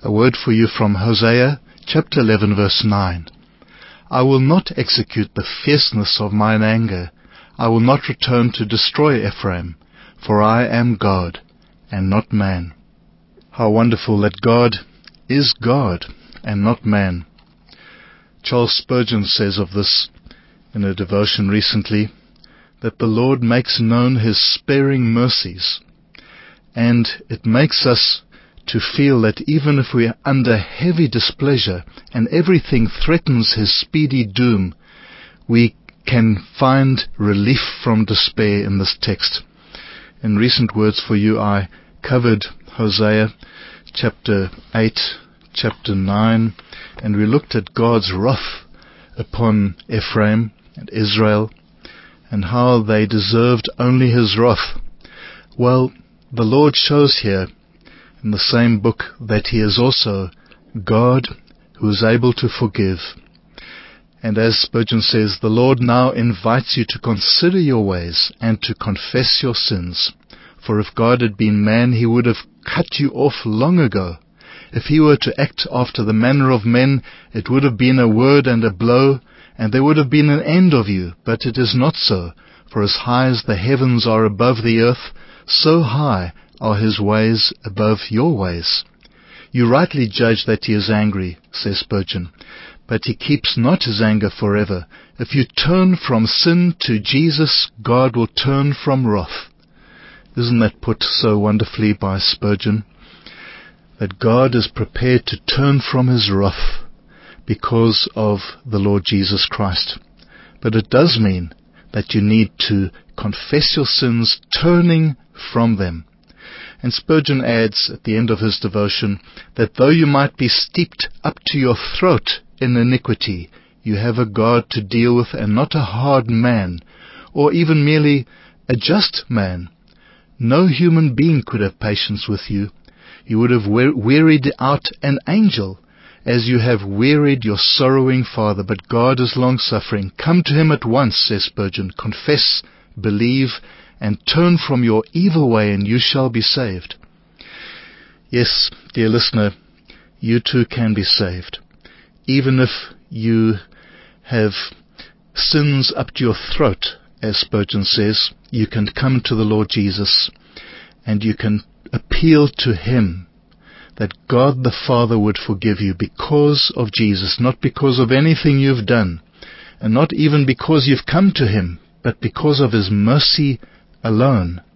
A word for you from Hosea chapter 11 verse 9. I will not execute the fierceness of mine anger. I will not return to destroy Ephraim, for I am God and not man. How wonderful that God is God and not man. Charles Spurgeon says of this in a devotion recently, that the Lord makes known His sparing mercies, and it makes us to feel that even if we are under heavy displeasure and everything threatens His speedy doom, we can find relief from despair in this text. In recent words for you, I covered Hosea chapter 8, chapter 9, and we looked at God's wrath upon Ephraim and Israel, and how they deserved only His wrath. Well, the Lord shows here in the same book that He is also God who is able to forgive. And as Spurgeon says, the Lord now invites you to consider your ways and to confess your sins. For if God had been man, He would have cut you off long ago. If He were to act after the manner of men, it would have been a word and a blow, and there would have been an end of you. But it is not so. For as high as the heavens are above the earth, so high are His ways above your ways. You rightly judge that He is angry, says Spurgeon, but He keeps not His anger forever. If you turn from sin to Jesus, God will turn from wrath. Isn't that put so wonderfully by Spurgeon? That God is prepared to turn from His wrath because of the Lord Jesus Christ. But it does mean that you need to confess your sins, turning from them. And Spurgeon adds at the end of his devotion that though you might be steeped up to your throat in iniquity, you have a God to deal with and not a hard man, or even merely a just man. No human being could have patience with you. You would have wearied out an angel, as you have wearied your sorrowing father. But God is long-suffering. Come to Him at once, says Spurgeon. Confess, believe, and turn from your evil way, and you shall be saved. Yes, dear listener, you too can be saved. Even if you have sins up to your throat, as Spurgeon says, you can come to the Lord Jesus, and you can appeal to Him that God the Father would forgive you because of Jesus, not because of anything you've done, and not even because you've come to Him, but because of His mercy alone.